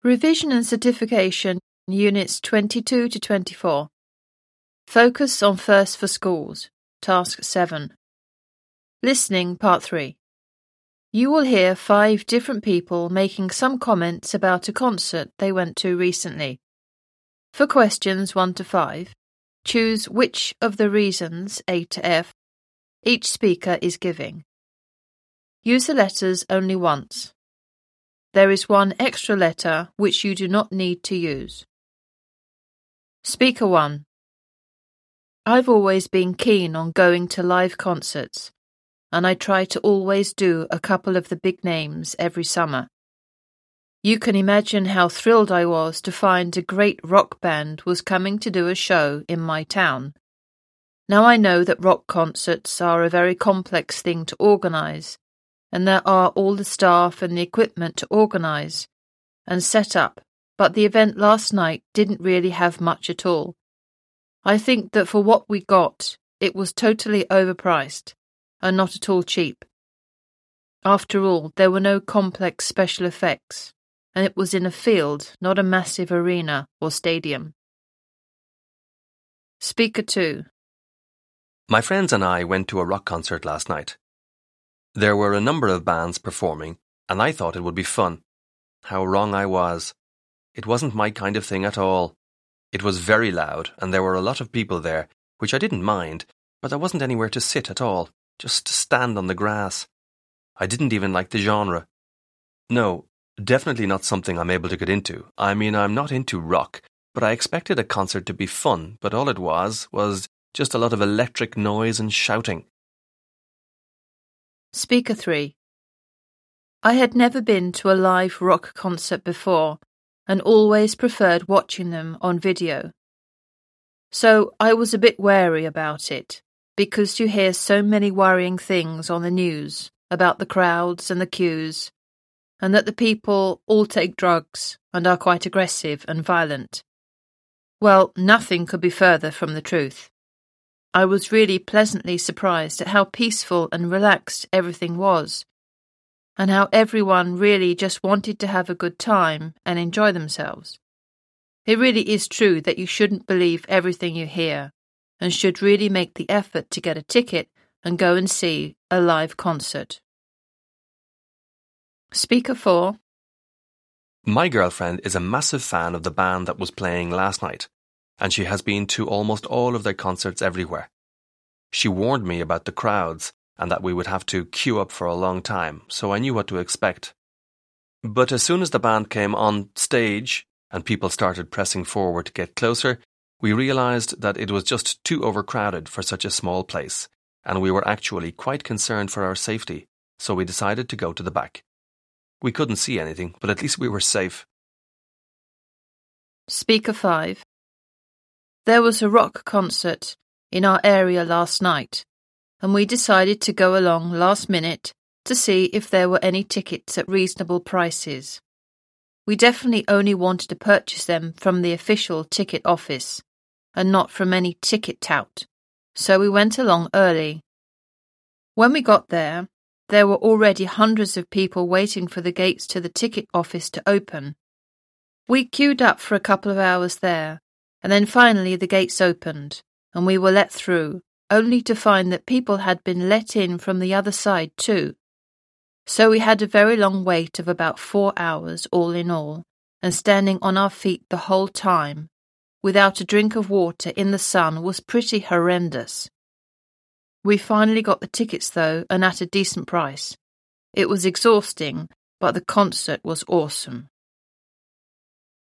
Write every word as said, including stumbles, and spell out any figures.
Revision and Certification, Units twenty-two to twenty-four. Focus on First for Schools, Task seven. Listening, Part three. You will hear five different people making some comments about a concert they went to recently. For questions one to five, choose which of the reasons, A to F, each speaker is giving. Use the letters only once. There is one extra letter which you do not need to use. Speaker one. I've always been keen on going to live concerts, and I try to always do a couple of the big names every summer. You can imagine how thrilled I was to find a great rock band was coming to do a show in my town. Now I know that rock concerts are a very complex thing to organise, and there are all the staff and the equipment to organise and set up, but the event last night didn't really have much at all. I think that for what we got, it was totally overpriced and not at all cheap. After all, there were no complex special effects, and it was in a field, not a massive arena or stadium. Speaker two. My friends and I went to a rock concert last night. There were a number of bands performing, and I thought it would be fun. How wrong I was. It wasn't my kind of thing at all. It was very loud, and there were a lot of people there, which I didn't mind, but there wasn't anywhere to sit at all, just to stand on the grass. I didn't even like the genre. No, definitely not something I'm able to get into. I mean, I'm not into rock, but I expected a concert to be fun, but all it was was just a lot of electric noise and shouting. Speaker three. I had never been to a live rock concert before and always preferred watching them on video. So I was a bit wary about it because you hear so many worrying things on the news about the crowds and the queues, and that the people all take drugs and are quite aggressive and violent. Well, nothing could be further from the truth. I was really pleasantly surprised at how peaceful and relaxed everything was, and how everyone really just wanted to have a good time and enjoy themselves. It really is true that you shouldn't believe everything you hear, and should really make the effort to get a ticket and go and see a live concert. Speaker four. My girlfriend is a massive fan of the band that was playing last night, and she has been to almost all of their concerts everywhere. She warned me about the crowds and that we would have to queue up for a long time, so I knew what to expect. But as soon as the band came on stage and people started pressing forward to get closer, we realised that it was just too overcrowded for such a small place, and we were actually quite concerned for our safety, so we decided to go to the back. We couldn't see anything, but at least we were safe. Speaker five. There was a rock concert in our area last night, and we decided to go along last minute to see if there were any tickets at reasonable prices. We definitely only wanted to purchase them from the official ticket office, and not from any ticket tout, so we went along early. When we got there, there were already hundreds of people waiting for the gates to the ticket office to open. We queued up for a couple of hours there, and then finally the gates opened, and we were let through, only to find that people had been let in from the other side too. So we had a very long wait of about four hours all in all, and standing on our feet the whole time, without a drink of water in the sun, was pretty horrendous. We finally got the tickets though, and at a decent price. It was exhausting, but the concert was awesome.